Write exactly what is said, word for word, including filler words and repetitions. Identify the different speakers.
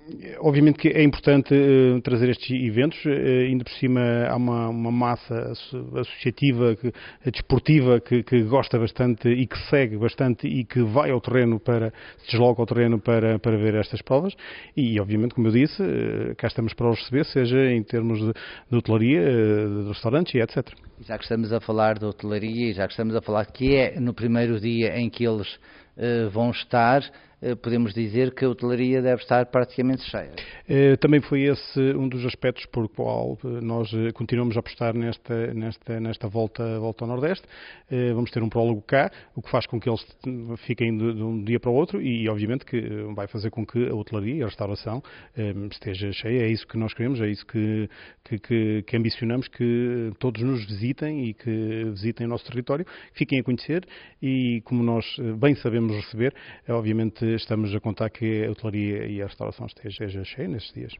Speaker 1: Obviamente que é importante uh, trazer estes eventos, uh, ainda por cima há uma, uma massa associativa, que, desportiva, que, que gosta bastante e que segue bastante e que vai ao terreno para, se desloca ao terreno para, para ver estas provas e, obviamente, como eu disse, uh, cá estamos para os receber, seja em termos de, de hotelaria, uh, de restaurantes e etcétera.
Speaker 2: Já que estamos a falar de hotelaria e já que estamos a falar que é no primeiro dia em que eles uh, vão estar, podemos dizer que a hotelaria deve estar praticamente cheia.
Speaker 1: Também foi esse um dos aspectos por qual nós continuamos a apostar nesta, nesta, nesta volta, volta ao Nordeste. Vamos ter um prólogo cá, o que faz com que eles fiquem de, de um dia para o outro e, obviamente, que vai fazer com que a hotelaria e a restauração esteja cheia. É isso que nós queremos, é isso que, que, que ambicionamos, que todos nos visitem e que visitem o nosso território, fiquem a conhecer e, como nós bem sabemos receber, obviamente estamos a contar que a hotelaria e a restauração esteja cheia nesses dias.